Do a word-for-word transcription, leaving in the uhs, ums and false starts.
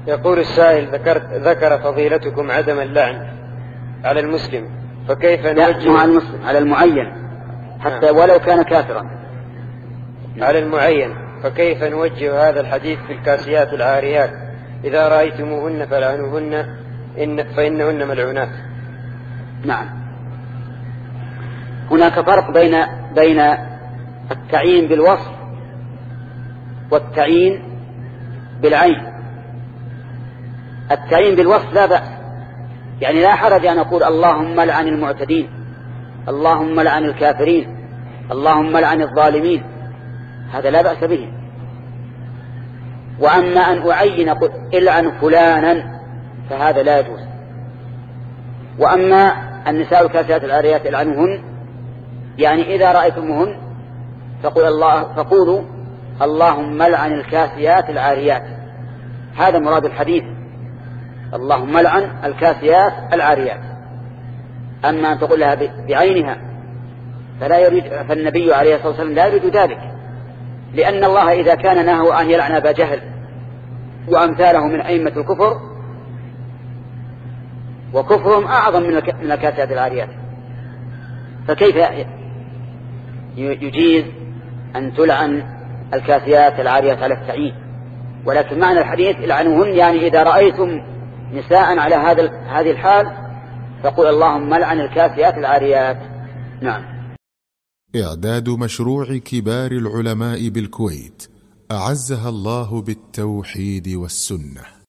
يقول السائل: ذكرت ذكر فضيلتكم عدم اللعن على المسلم، فكيف نوجه؟ على المسلم، على المعين حتى ولو كان كافرا. على المعين، فكيف نوجه هذا الحديث في الكاسيات العاريات: إذا رأيتموهن فلعنوهن إن فإنهن ملعونات؟ نعم، هناك فرق بين بين التعيين بالوصف والتعيين بالعين. التعيين بالوصف لا بأس، يعني لا حرج أن أقول اللهم لعن المعتدين، اللهم لعن الكافرين، اللهم لعن الظالمين، هذا لا بأس به. وأما أن أعين أقول العن فلانا فهذا لا يجوز. وأما النساء الكاسيات العاريات العنهن، يعني إذا رأيتموهن فقول الله فقولوا اللهم لعن الكاسيات العاريات، هذا مراد الحديث، اللهم لعن الكاسيات العاريات. أما أن تقول لها بعينها فلا يريد، فالنبي عليه الصلاة والسلام لا يريد ذلك، لأن الله إذا كان نهى أن يلعن أبا جهل وأمثاله من أئمة الكفر، وكفرهم أعظم من الكاسيات العاريات، فكيف يجيز أن تلعن الكاسيات العاريات على التعيين؟ ولكن معنى الحديث العنوهن، يعني إذا رأيتم نساء على هذا هذه الحال فقل اللهم لعن الكاسيات العاريات. نعم. إعداد مشروع كبار العلماء بالكويت أعزها الله بالتوحيد والسنة.